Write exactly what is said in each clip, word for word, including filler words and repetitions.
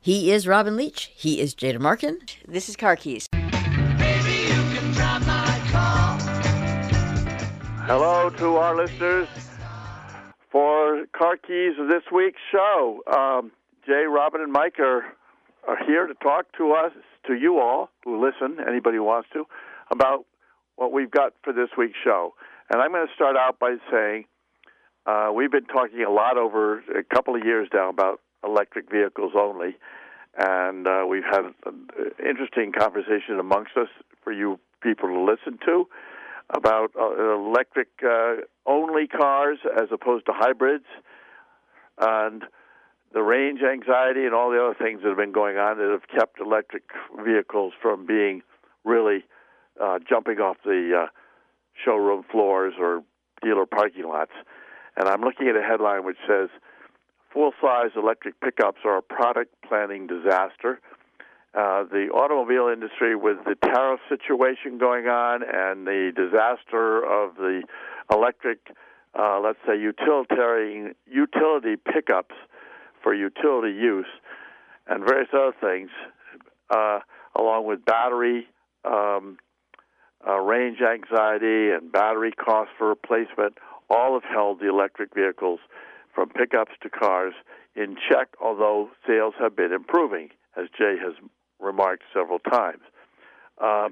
He is Robin Leach. He is Jada Markin. This is Car Keys. Baby, you can drive my car. Hello to our listeners for Car Keys of this week's show. Um, Jay, Robin, and Mike are, are here to talk to us, to you all who listen, anybody who wants to, about what we've got for this week's show. And I'm going to start out by saying uh, we've been talking a lot over a couple of years now about electric vehicles only, and uh, we've had an interesting conversation amongst us for you people to listen to about uh, electric-only uh, cars as opposed to hybrids, and the range anxiety and all the other things that have been going on that have kept electric vehicles from being really uh, jumping off the uh, showroom floors or dealer parking lots. And I'm looking at a headline which says, full-size electric pickups are a product planning disaster. Uh, the automobile industry, with the tariff situation going on and the disaster of the electric, uh, let's say, utilitarian utility pickups for utility use and various other things, uh, along with battery um, uh, range anxiety and battery cost for replacement, all have held the electric vehicles from pickups to cars in check, although sales have been improving, as Jay has remarked several times. Uh,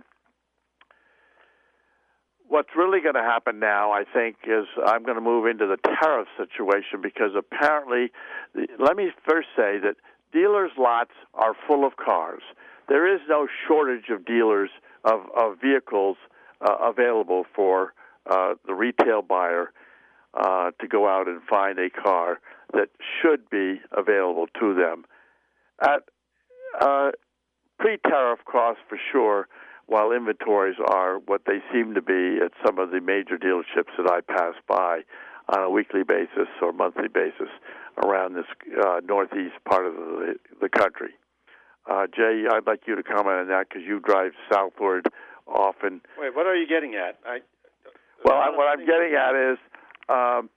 what's really going to happen now, I think, is I'm going to move into the tariff situation because apparently, the, let me first say that dealers' lots are full of cars. There is no shortage of dealers, of, of vehicles uh, available for uh, the retail buyer Uh, to go out and find a car that should be available to them at uh, pre-tariff costs for sure, while inventories are what they seem to be at some of the major dealerships that I pass by on a weekly basis or monthly basis around this uh, northeast part of the, the country. Uh, Jay, I'd like you to comment on that because you drive southward often. Wait, what are you getting at? I, well, I, what I'm getting at is Um,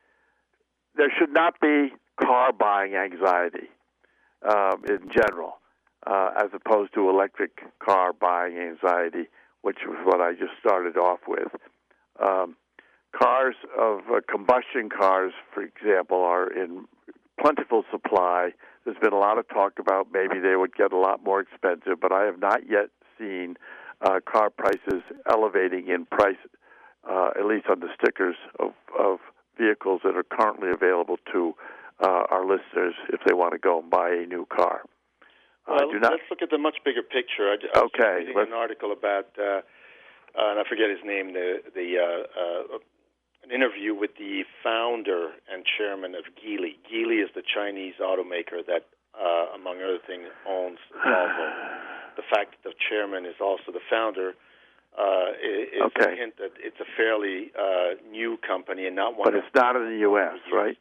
there should not be car buying anxiety um, in general, uh, as opposed to electric car buying anxiety, which was what I just started off with. Um, cars of uh, combustion cars, for example, are in plentiful supply. There's been a lot of talk about maybe they would get a lot more expensive, but I have not yet seen uh, car prices elevating in price. Uh, at least on the stickers of, of vehicles that are currently available to uh, our listeners if they want to go and buy a new car. Uh, well, do not... let's look at the much bigger picture. I, I okay. was reading an article about, uh, uh, and I forget his name, the, the uh, uh, an interview with the founder and chairman of Geely. Geely is the Chinese automaker that, uh, among other things, owns Volvo. The fact that the chairman is also the founder Uh, is okay. a hint that it's a fairly uh, new company and not one. But it's not in the U S, right?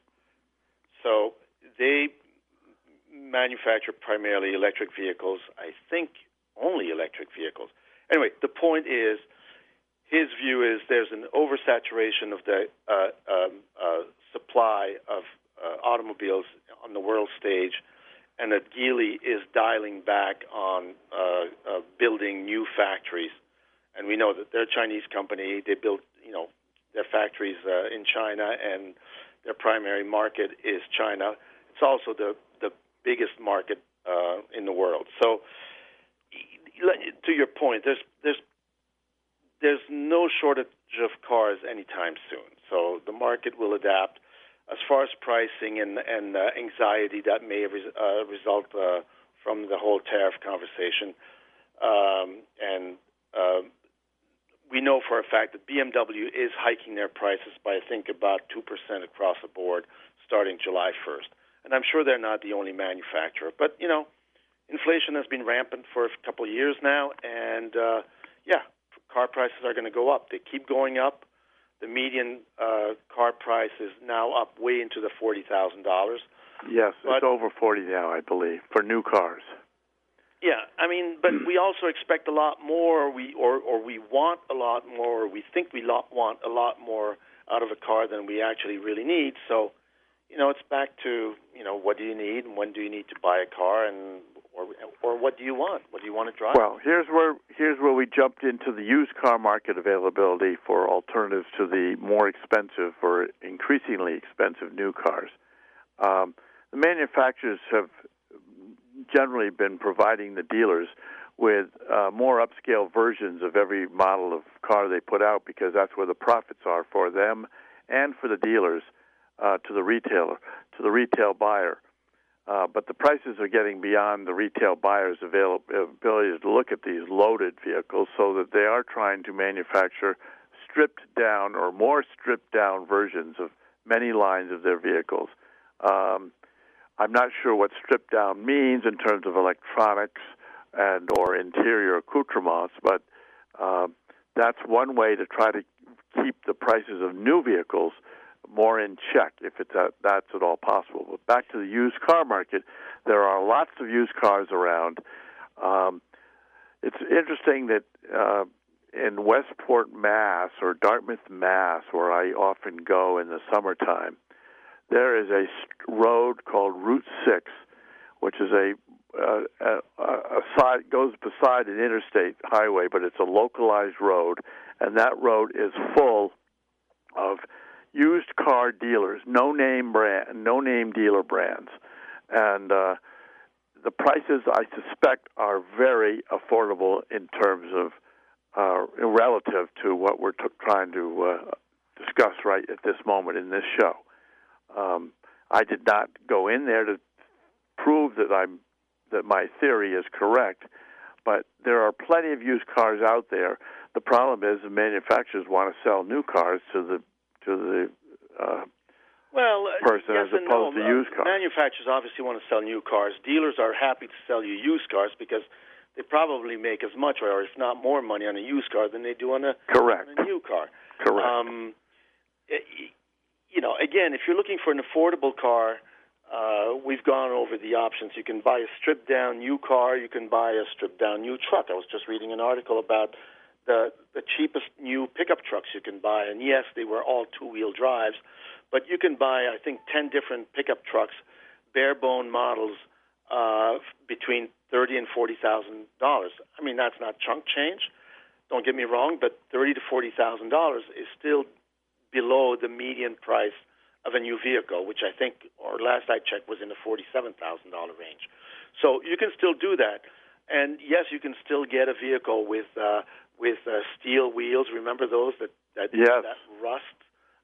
So they manufacture primarily electric vehicles. I think only electric vehicles. Anyway, the point is, his view is there's an oversaturation of the uh, um, uh, supply of uh, automobiles on the world stage, and that Geely is dialing back on uh, uh, building new factories. And we know that they're a Chinese company. They build, you know, their factories uh, in China, and their primary market is China. It's also the the biggest market uh, in the world. So, to your point, there's there's there's no shortage of cars anytime soon. So the market will adapt. As far as pricing and and uh, anxiety that may res- uh, result uh, from the whole tariff conversation, um, and uh, we know for a fact that B M W is hiking their prices by, I think, about two percent across the board starting July first. And I'm sure they're not the only manufacturer. But, you know, inflation has been rampant for a couple of years now. And, uh, yeah, car prices are going to go up. They keep going up. The median uh, car price is now up way into the forty thousand dollars. Yes, but, it's over forty now, I believe, for new cars. Yeah, I mean, but we also expect a lot more, we or, or we want a lot more, or we think we lot, want a lot more out of a car than we actually really need. So, you know, it's back to, you know, what do you need and when do you need to buy a car, and or or what do you want? What do you want to drive? Well, here's where here's where we jumped into the used car market availability for alternatives to the more expensive or increasingly expensive new cars. Um, the manufacturers have generally been providing the dealers with uh, more upscale versions of every model of car they put out, because that's where the profits are for them and for the dealers, uh, to the retailer, to the retail buyer. Uh, but the prices are getting beyond the retail buyer's avail- ability to look at these loaded vehicles, so that they are trying to manufacture stripped down or more stripped down versions of many lines of their vehicles. Um, I'm not sure what stripped down means in terms of electronics and or interior accoutrements, but uh, that's one way to try to keep the prices of new vehicles more in check, if it's a, that's at all possible. But back to the used car market, there are lots of used cars around. Um, it's interesting that uh, in Westport, Mass, or Dartmouth, Mass, where I often go in the summertime, there is a road called Route six, which is a, uh, a, a side goes beside an interstate highway, but it's a localized road, and that road is full of used car dealers, no name brand, no name dealer brands, and uh, the prices, I suspect, are very affordable in terms of uh, relative to what we're t- trying to uh, discuss right at this moment in this show. Um, I did not go in there to prove that I'm that my theory is correct, but there are plenty of used cars out there. The problem is the manufacturers want to sell new cars to the to the uh, well, person yes as opposed no. to used cars. Manufacturers obviously want to sell new cars. Dealers are happy to sell you used cars because they probably make as much, or if not more, money on a used car than they do on a, Correct. on a new car. Correct. Um, it, you know, again, if you're looking for an affordable car, uh, we've gone over the options. You can buy a stripped-down new car. You can buy a stripped-down new truck. I was just reading an article about the the cheapest new pickup trucks you can buy, and yes, they were all two-wheel drives, but you can buy, I think, ten different pickup trucks, bare-bone models, uh, between thirty and forty thousand dollars. I mean, that's not chunk change. Don't get me wrong, but thirty to forty thousand dollars is still below the median price of a new vehicle, which I think, or last I checked, was in the forty-seven thousand dollars range. So you can still do that. And yes, you can still get a vehicle with uh, with uh, steel wheels. Remember those that that, yes. that rust,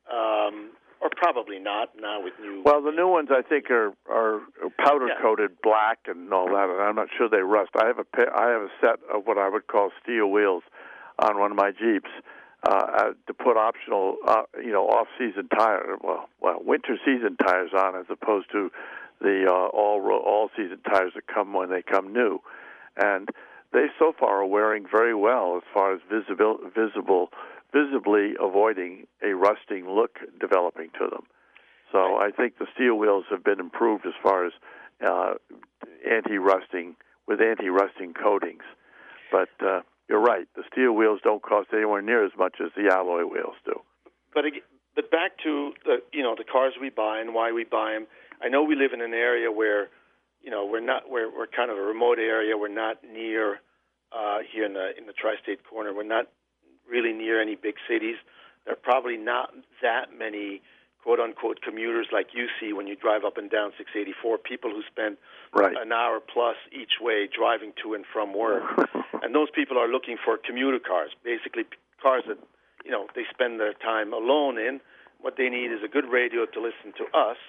um, or probably not now with new. Well, the new ones I think are are powder coated yeah. black and all that, and I'm not sure they rust. I have a I have a set of what I would call steel wheels on one of my Jeeps uh, to put optional, uh, you know, off-season tire, well, well, winter season tires on, as opposed to the uh, all all season tires that come when they come new. And they so far are wearing very well as far as visible, visible, visibly avoiding a rusting look developing to them. So I think the steel wheels have been improved as far as uh, anti-rusting, with anti-rusting coatings. But uh, you're right, the steel wheels don't cost anywhere near as much as the alloy wheels do. But but back to the you know the cars we buy and why we buy them. I know we live in an area where you know we're not we're we're kind of a remote area. We're not near uh, here in the in the tri-state corner. We're not really near any big cities. There are probably not that many quote-unquote commuters like you see when you drive up and down six eighty-four, people who spend right. an hour plus each way driving to and from work. And those people are looking for commuter cars, basically cars that, you know, they spend their time alone in. What they need is a good radio to listen to us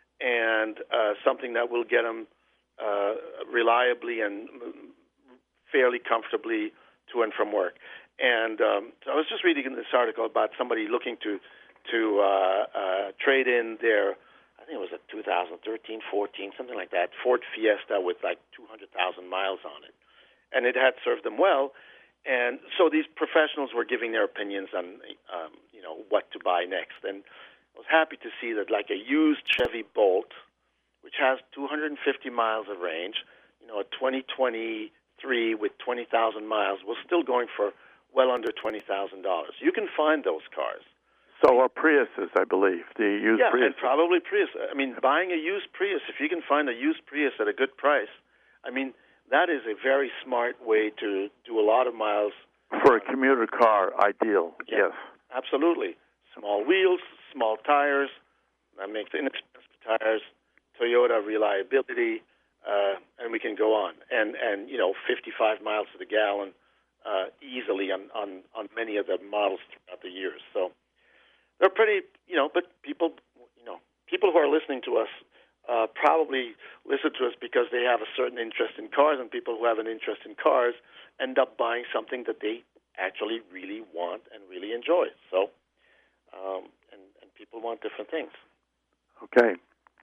and uh, something that will get them uh, reliably and fairly comfortably to and from work. And um, so I was just reading in this article about somebody looking to to uh, uh, trade in their, I think it was a two thousand thirteen, fourteen, something like that, Ford Fiesta with like two hundred thousand miles on it. And it had served them well. And so these professionals were giving their opinions on, um, you know, what to buy next. And I was happy to see that like a used Chevy Bolt, which has two hundred fifty miles of range, you know, a twenty twenty-three with twenty thousand miles, was still going for well under twenty thousand dollars. You can find those cars. So are Priuses, I believe, the used yeah, Prius. and probably Prius. I mean, buying a used Prius, if you can find a used Prius at a good price, I mean, that is a very smart way to do a lot of miles. For a commuter car, ideal, Yeah, yes. Absolutely. Small wheels, small tires. That makes inexpensive tires. Toyota reliability, uh, and we can go on. And, and you know, fifty-five miles to the gallon uh, easily on, on, on many of the models throughout the years. So they're pretty, you know, but people, you know, people who are listening to us uh, probably listen to us because they have a certain interest in cars, and people who have an interest in cars end up buying something that they actually really want and really enjoy. So, um, and, and people want different things. Okay.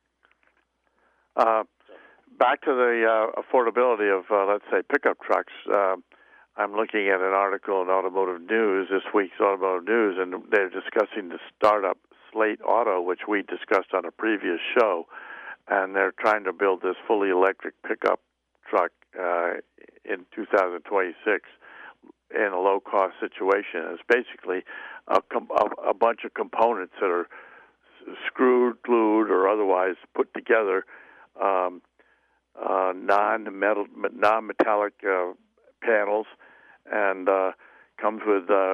Uh, back to the uh, affordability of, uh, let's say, pickup trucks. Uh, I'm looking at an article in Automotive News, this week's Automotive News, and they're discussing the startup Slate Auto, which we discussed on a previous show, and they're trying to build this fully electric pickup truck uh, in two thousand twenty-six in a low-cost situation. It's basically a, com- a, a bunch of components that are screwed, glued, or otherwise put together, um, uh, non-metal, non-metallic uh, panels, and uh, comes with uh,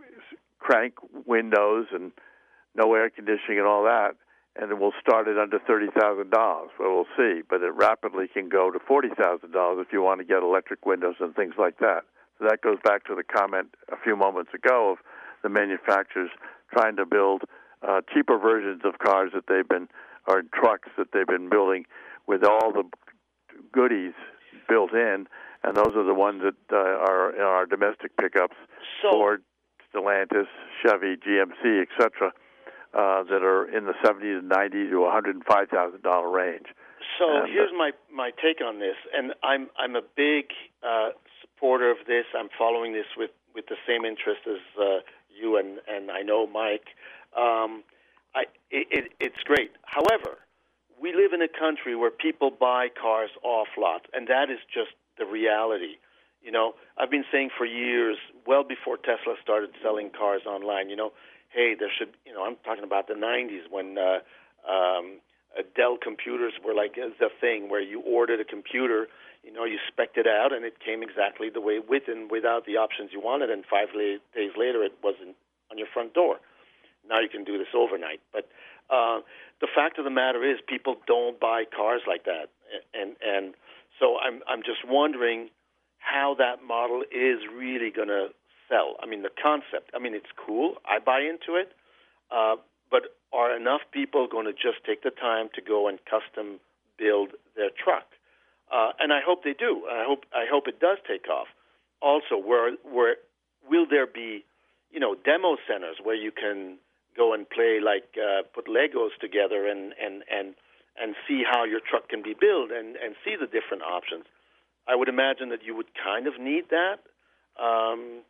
crank windows and no air conditioning and all that, and it will start at under thirty thousand dollars. Well, we'll see, but it rapidly can go to forty thousand dollars if you want to get electric windows and things like that. So that goes back to the comment a few moments ago of the manufacturers trying to build uh, cheaper versions of cars that they've been, or trucks that they've been building with all the goodies built in, and those are the ones that uh, are in our domestic pickups, So, Ford, Stellantis, Chevy, G M C, et cetera, uh, that are in the seventy to ninety to one hundred five thousand dollars range. So and, here's uh, my, my take on this, and I'm I'm a big uh, supporter of this. I'm following this with, with the same interest as uh, you and, and I know Mike. Um, I it, it, it's great. However, we live in a country where people buy cars off lot, and that is just the reality. You know, I've been saying for years, well before Tesla started selling cars online, you know, hey, there should, you know, I'm talking about the nineties when uh, um, uh, Dell computers were like the thing where you ordered a computer, you know, you spec'd it out, and it came exactly the way with and without the options you wanted, and five la- days later it wasn't on your front door. Now you can do this overnight. But uh, the fact of the matter is people don't buy cars like that. And and so I'm I'm just wondering how that model is really going to sell. I mean, the concept, I mean, it's cool. I buy into it. Uh, but are enough people going to just take the time to go and custom build their truck? Uh, and I hope they do. I hope I hope it does take off. Also, where where will there be, you know, demo centers where you can go and play, like uh, put Legos together and, and, and, and see how your truck can be built and, and see the different options. I would imagine that you would kind of need that. Um,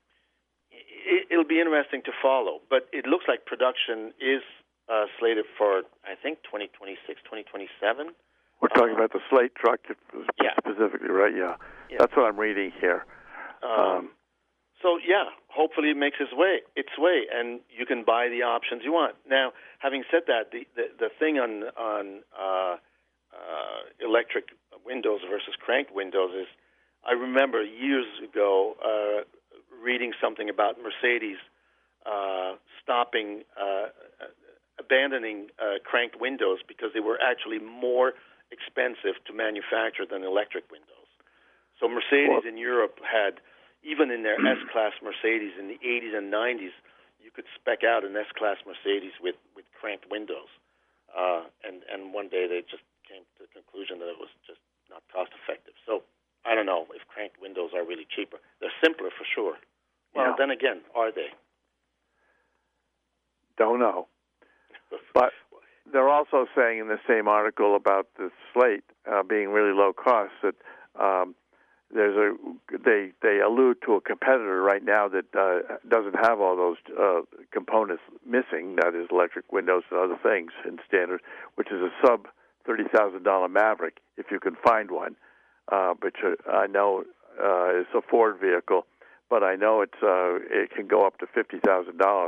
it, it'll be interesting to follow, but it looks like production is uh, slated for, I think, twenty twenty-six, twenty twenty-seven. We're talking uh, about the Slate truck yeah. specifically, right? Yeah. Yeah. That's what I'm reading here. Um, Um, So yeah, hopefully it makes its way, its way, and you can buy the options you want. Now, having said that, the the, the thing on on uh, uh, electric windows versus cranked windows is, I remember years ago uh, reading something about Mercedes uh, stopping, uh, abandoning uh, cranked windows because they were actually more expensive to manufacture than electric windows. So Mercedes Well, in Europe had, even in their S-Class Mercedes in the eighties and nineties, you could spec out an S-Class Mercedes with, with cranked windows. Uh, and, and one day they just came to the conclusion that it was just not cost-effective. So I don't know if cranked windows are really cheaper. They're simpler for sure. Well, Yeah. then again, are they? Don't know. But they're also saying in the same article about the Slate uh, being really low cost that um, there's a they they allude to a competitor right now that uh, doesn't have all those uh, components missing. That is electric windows and other things in standard, which is a sub thirty thousand dollar Maverick if you can find one. Uh, which uh, I know uh, is a Ford vehicle, but I know it's uh, it can go up to fifty thousand dollars.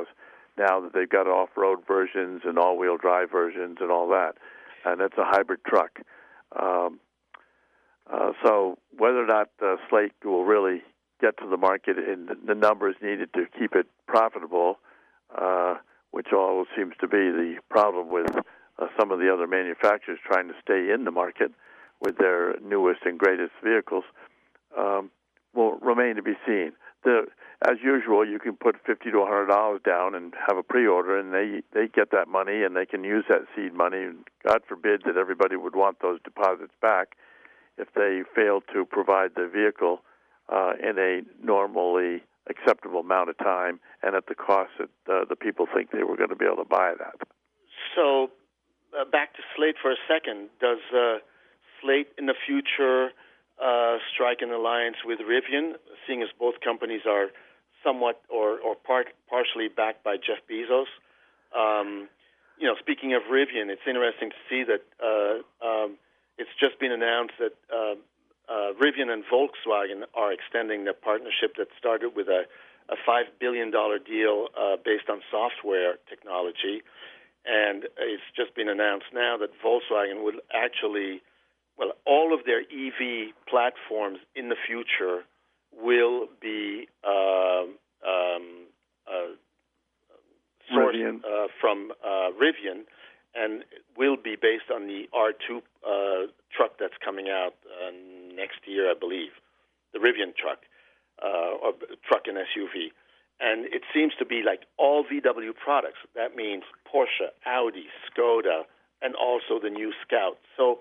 now that they've got off-road versions and all-wheel drive versions and all that, and it's a hybrid truck. Um, uh, so whether or not uh, Slate will really get to the market in the numbers needed to keep it profitable, uh, which all seems to be the problem with uh, some of the other manufacturers trying to stay in the market with their newest and greatest vehicles, um, will remain to be seen. The, as usual, you can put fifty to a hundred dollars down and have a pre-order, and they they get that money and they can use that seed money. And God forbid that everybody would want those deposits back if they fail to provide the vehicle uh, in a normally acceptable amount of time and at the cost that uh, the people think they were going to be able to buy that. So, uh, back to Slate for a second. Does uh, Slate in the future uh, strike an alliance with Rivian, seeing as both companies are somewhat or, or part, partially backed by Jeff Bezos? Um, you know, speaking of Rivian, it's interesting to see that uh, um, it's just been announced that uh, uh, Rivian and Volkswagen are extending the partnership that started with a, a five billion dollars deal uh, based on software technology. And it's just been announced now that Volkswagen will actually, well, all of their E V platforms in the future will be uh, um, uh, sourced uh, from uh, Rivian and will be based on the R two uh, truck that's coming out uh, next year, I believe, the Rivian truck, uh, or truck and S U V. And it seems to be like all V W products. That means Porsche, Audi, Skoda, and also the new Scout. So,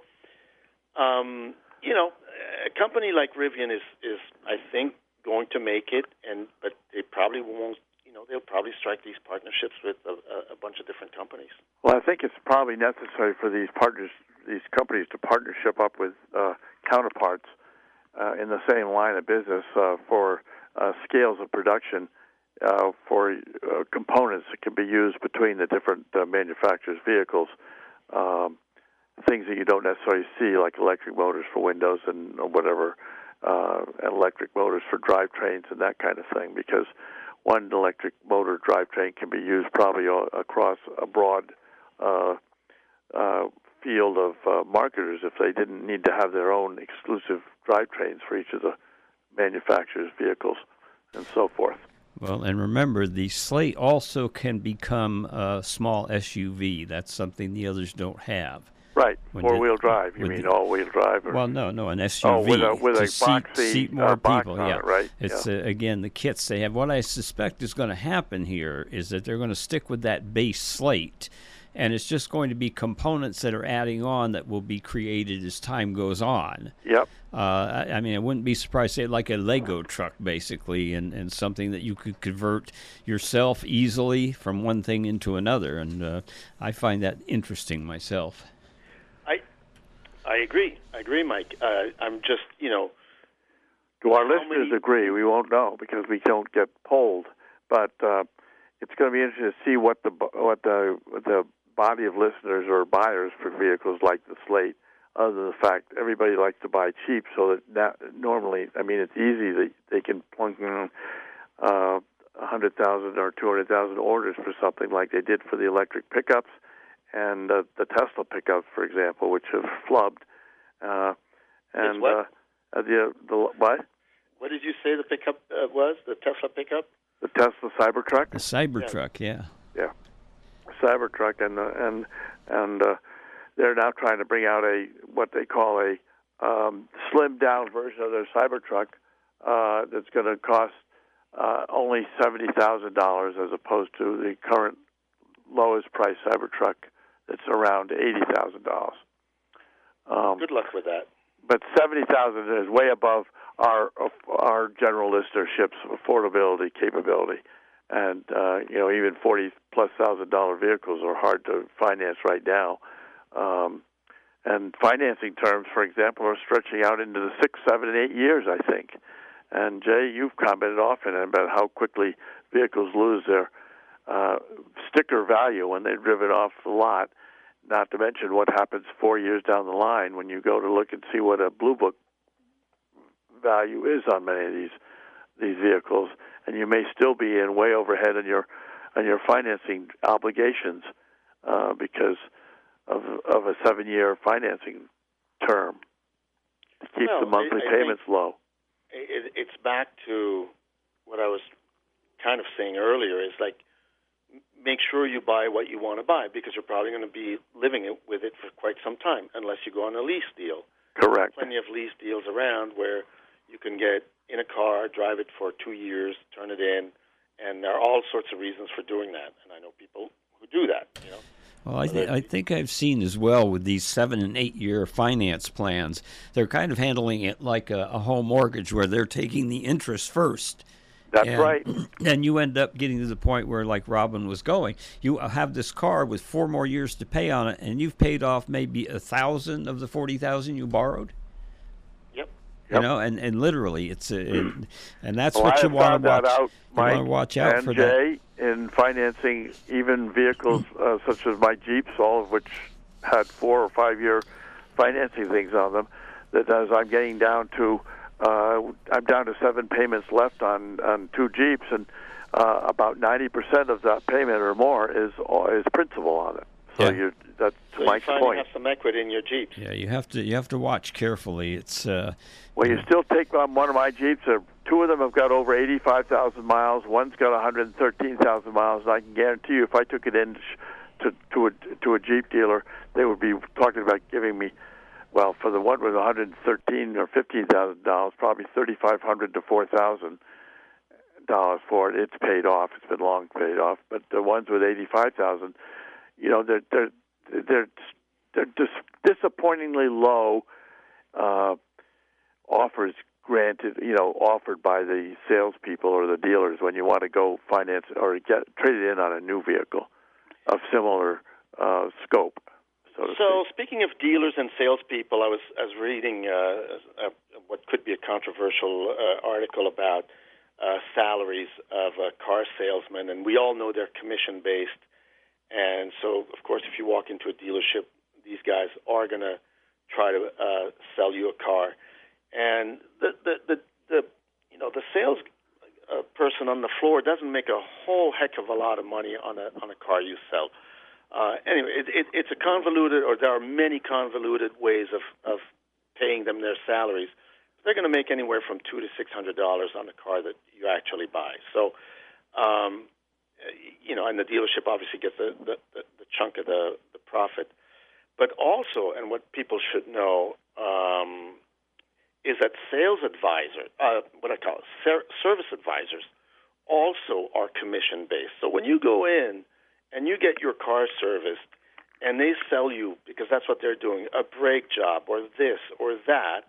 um, you know, a company like Rivian is, is, I think, going to make it, and but they probably won't. You know, they'll probably strike these partnerships with a, a bunch of different companies. Well, I think it's probably necessary for these partners, these companies, to partnership up with uh, counterparts uh, in the same line of business uh, for uh, scales of production. Uh, for uh, components that can be used between the different uh, manufacturers' vehicles, um, things that you don't necessarily see, like electric motors for windows and whatever, uh, and electric motors for drivetrains and that kind of thing, because one electric motor drivetrain can be used probably all, across a broad uh, uh, field of uh, marketers if they didn't need to have their own exclusive drivetrains for each of the manufacturers' vehicles and so forth. Well, and remember, the Slate also can become a small S U V. That's something the others don't have. Right, When four-wheel the- drive. You with mean the- all-wheel drive? Or, Well, no, no, an S U V. oh, with a with to a seat, box seat, seat more uh, box people. on Yeah, it, right? It's yeah. uh, again the kits they have. What I suspect is going to happen here is that they're going to stick with that base Slate, and it's just going to be components that are adding on that will be created as time goes on. Yep. Uh, I, I mean, I wouldn't be surprised, say, like a Lego truck, basically, and, and something that you could convert yourself easily from one thing into another. And uh, I find that interesting myself. I I agree. I agree, Mike. Uh, I'm just, you know. Do our how listeners many- agree? We won't know because we don't get polled. But uh, it's going to be interesting to see what the what the what the body of listeners or buyers for vehicles like the Slate. Other than the fact everybody likes to buy cheap, so that, that normally, I mean, it's easy that they can plunk in uh, one hundred thousand or two hundred thousand orders for something like they did for the electric pickups and uh, the Tesla pickups, for example, which have flubbed. Uh, and what? Uh, uh, the the what? What did you say the pickup uh, was? The Tesla pickup? The Tesla Cybertruck. The Cybertruck, yeah. Yeah, Cybertruck, and uh, and and uh, they're now trying to bring out a what they call a um, slimmed down version of their Cybertruck uh, that's going to cost uh, only seventy thousand dollars as opposed to the current lowest price Cybertruck that's around eighty thousand dollars. Um, Good luck with that. But seventy thousand dollars is way above our our general listenership's affordability capability. And, uh, you know, even forty plus thousand dollar vehicles are hard to finance right now. Um, and financing terms, for example, are stretching out into the six, seven, and eight years, I think. And, Jay, you've commented often about how quickly vehicles lose their uh, sticker value when they're driven off the lot, not to mention what happens four years down the line when you go to look and see what a Blue Book value is on many of these these vehicles. And you may still be in way overhead on your on your financing obligations uh, because of of a seven-year financing term to keep well, the monthly I, I payments low. It, it's back to what I was kind of saying earlier. Is like make sure you buy what you want to buy because you're probably going to be living it, with it for quite some time, unless you go on a lease deal. Correct. Plenty of lease deals around where you can get in a car, drive it for two years, turn it in, and there are all sorts of reasons for doing that. And I know people who do that. You know. Well, I, th- I think I've seen as well with these seven and eight year finance plans, they're kind of handling it like a, a home mortgage where they're taking the interest first. That's and, right. And you end up getting to the point where, like Robin was going, you have this car with four more years to pay on it, and you've paid off maybe a thousand of the forty thousand you borrowed. Yep. You Yep. know, and, and literally, it's a, it, and that's well, what I you want to watch. Out, you Mike want to watch out and for Jay, that. In financing even vehicles uh, such as my Jeeps, all of which had four or five year financing things on them. That as I'm getting down to. Uh, I'm down to seven payments left on, on two Jeeps, and uh, about ninety percent of that payment or more is is principal on it. So Yeah. you're that's So Mike's you finally point. have some equity in your Jeeps. Yeah, you have to you have to watch carefully. It's uh, Well, you still take on one of my Jeeps. Uh, two of them have got over eighty-five thousand miles. One's got one hundred thirteen thousand miles. And I can guarantee you, if I took it in to to a to a Jeep dealer, they would be talking about giving me. Well, for the one with one hundred thirteen or fifteen thousand dollars, probably thirty-five hundred to four thousand dollars for it. It's paid off. It's been long paid off. But the ones with eighty-five thousand, you know, they're they're they're they're dis- disappointingly low uh, offers granted. You know, offered by the salespeople or the dealers when you want to go finance or get trade it in on a new vehicle of similar uh, scope. So, so speaking of dealers and salespeople, I was, I was reading uh, a, what could be a controversial uh, article about uh, salaries of uh, car salesmen, and we all know they're commission-based. And so, of course, if you walk into a dealership, these guys are going to try to uh, sell you a car. And the, the, the, the you know, the sales uh, person on the floor doesn't make a whole heck of a lot of money on a on a car you sell. Uh, anyway, it, it, it's a convoluted, or there are many convoluted ways of, of paying them their salaries. They're going to make anywhere from two to six hundred dollars on a car that you actually buy. So, um, you know, and the dealership obviously gets the, the, the, the chunk of the, the profit. But also, and what people should know, um, is that sales advisor, uh, what I call it, ser- service advisors, also are commission based. So when you go in and you get your car serviced, and they sell you, because that's what they're doing, a brake job or this or that,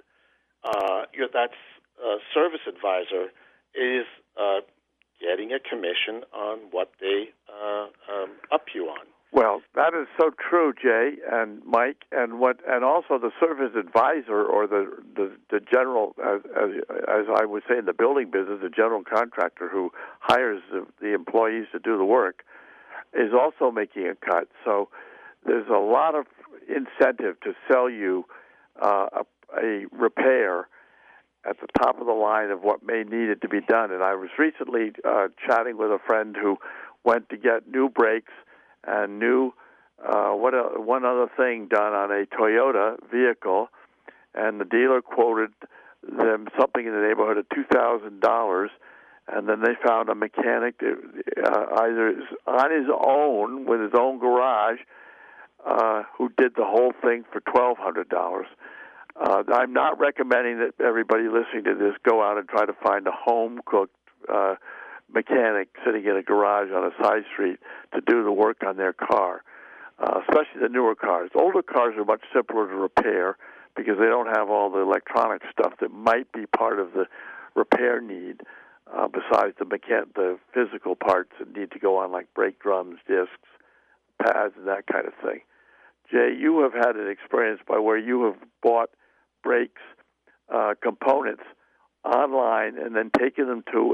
uh, you're, that uh, service advisor is uh, getting a commission on what they uh, um, up you on. Well, that is so true, Jay and Mike, and what, and also the service advisor or the the, the general, as, as as I would say in the building business, the general contractor who hires the, the employees to do the work, is also making a cut. So there's a lot of incentive to sell you uh, a, a repair at the top of the line of what may need it to be done. And I was recently uh, chatting with a friend who went to get new brakes and new uh, what a, one other thing done on a Toyota vehicle, and the dealer quoted them something in the neighborhood of two thousand dollars. And then they found a mechanic that, uh, either on his own with his own garage uh, who did the whole thing for twelve hundred dollars. Uh, I'm not recommending that everybody listening to this go out and try to find a home-cooked uh, mechanic sitting in a garage on a side street to do the work on their car, uh, especially the newer cars. Older cars are much simpler to repair because they don't have all the electronic stuff that might be part of the repair need. Uh, besides the mechan- the physical parts that need to go on, like brake drums, discs, pads, and that kind of thing. Jay, you have had an experience by where you have bought brakes uh, components online and then taken them to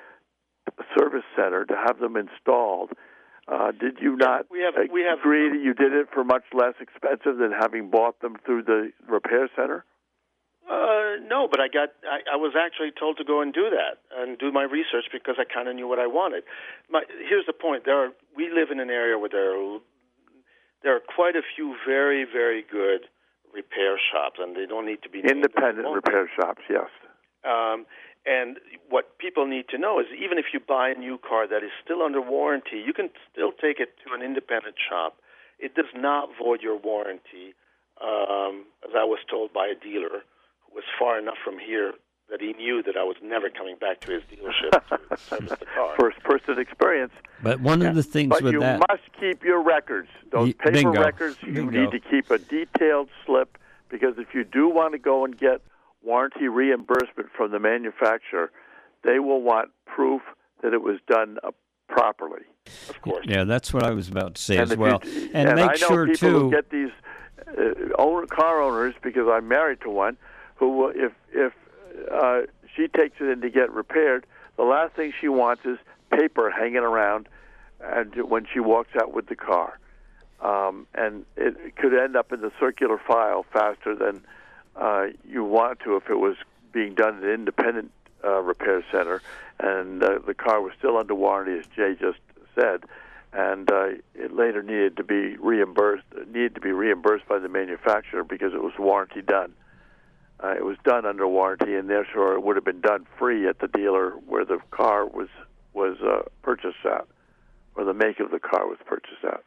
a service center to have them installed. Uh, did you not we have, we have, agree that you did it for much less expensive than having bought them through the repair center? Uh, no, but I got. I, I was actually told to go and do that and do my research because I kind of knew what I wanted. My, here's the point: there are. We live in an area where there are there are quite a few very, very good repair shops, and they don't need to be independent repair shops. Yes. Um, and what people need to know is, even if you buy a new car that is still under warranty, you can still take it to an independent shop. It does not void your warranty, um, as I was told by a dealer who was far enough from here that he knew that I was never coming back to his dealership to service the car. First-person experience. But one of the things but with you that... must keep your records. Those Y- paper bingo. records, you Bingo. need to keep a detailed slip, because if you do want to go and get warranty reimbursement from the manufacturer, they will want proof that it was done uh, properly. Of course. Yeah, that's what I was about to say And as if well. you, and, and make I know sure, people too... who get these uh, own, car owners, because I'm married to one, who will, if if uh, she takes it in to get repaired, the last thing she wants is paper hanging around and when she walks out with the car. Um, and it, it could end up in the circular file faster than uh, you want to if it was being done at an independent uh, repair center, and uh, the car was still under warranty, as Jay just said, and uh, it later needed to be reimbursed. Needed to be reimbursed by the manufacturer because it was warranty done. Uh, it was done under warranty, and therefore it would have been done free at the dealer where the car was was uh, purchased at, where the make of the car was purchased at.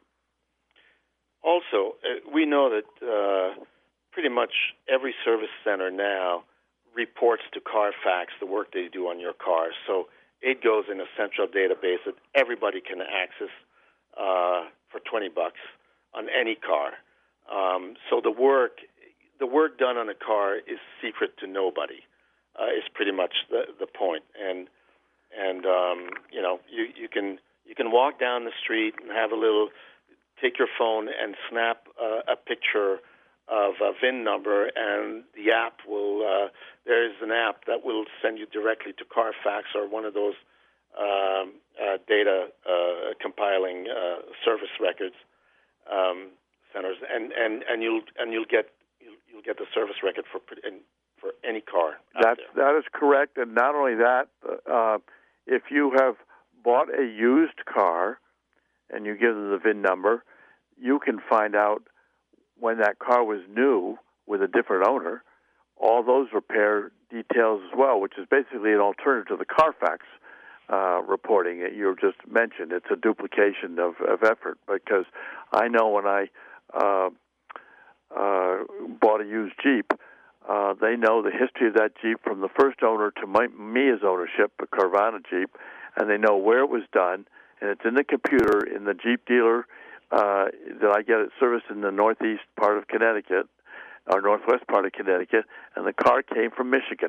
Also, uh, we know that uh, pretty much every service center now reports to Carfax the work they do on your car. So it goes in a central database that everybody can access uh, for twenty bucks on any car. Um, so the work the work done on a car is secret to nobody. Uh, is pretty much the the point. And and um, you know you, you can you can walk down the street and have a little. Take your phone and snap uh, a picture of a V I N number, and the app will. Uh, there is an app that will send you directly to Carfax or one of those um, uh, data uh, compiling uh, service records um, centers, and, and, and you'll and you'll get you'll, you'll get the service record for in, for any car. That's that is correct, and not only that, uh, if you have bought a used car and you give them the V I N number, you can find out when that car was new with a different owner, all those repair details as well, which is basically an alternative to the Carfax uh, reporting that you just mentioned. It's a duplication of, of effort, because I know when I uh, uh, bought a used Jeep, uh, they know the history of that Jeep from the first owner to my, me as ownership, a Carvana Jeep, and they know where it was done, and it's in the computer in the Jeep dealer uh, that I get it serviced in the northeast part of Connecticut, or northwest part of Connecticut, and the car came from Michigan.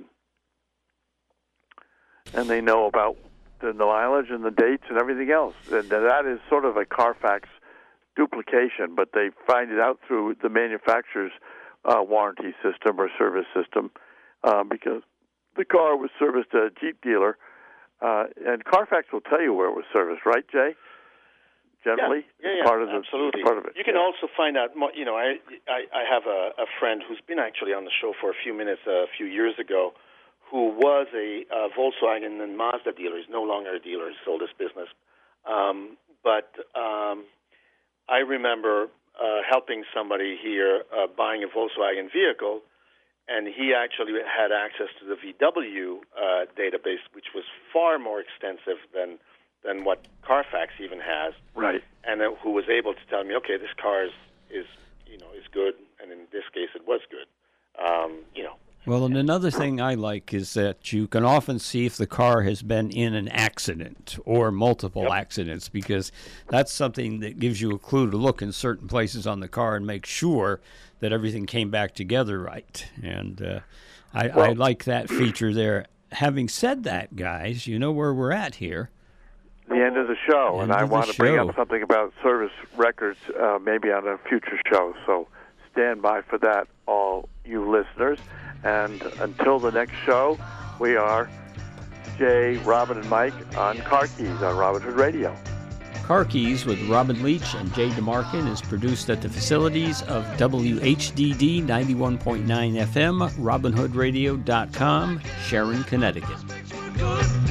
And they know about the mileage and the dates and everything else. And that is sort of a Carfax duplication, but they find it out through the manufacturer's uh, warranty system or service system uh, because the car was serviced at a Jeep dealer. Uh, and Carfax will tell you where it was serviced, right, Jay? Generally, yeah, yeah, yeah, part of the absolutely. part of it. You can yeah. also find out. More, you know, I, I I have a, a friend who's been actually on the show for a few minutes a few years ago, who was a, a Volkswagen and Mazda dealer. He's no longer a dealer. He sold his business. Um, but um, I remember uh, helping somebody here uh, buying a Volkswagen vehicle, and he actually had access to the V W uh, database, which was far more extensive than than what Carfax even has. Right. And uh, who was able to tell me, okay, this car is, is you know is good, and in this case, it was good. Um, you know. Well, and another thing I like is that you can often see if the car has been in an accident or multiple Yep. accidents, because that's something that gives you a clue to look in certain places on the car and make sure that everything came back together right. And uh, I, Well- I like that feature there. Having said that, guys, you know where we're at here. The end of the show, End and I of the want to bring show. up something about service records, uh, maybe on a future show. So stand by for that, all you listeners. And until the next show, we are Jay, Robin, and Mike on Car Keys on Robin Hood Radio. Car Keys with Robin Leach and Jay DeMarkin is produced at the facilities of W H D D ninety-one point nine F M, robin hood radio dot com, Sharon, Connecticut. Good.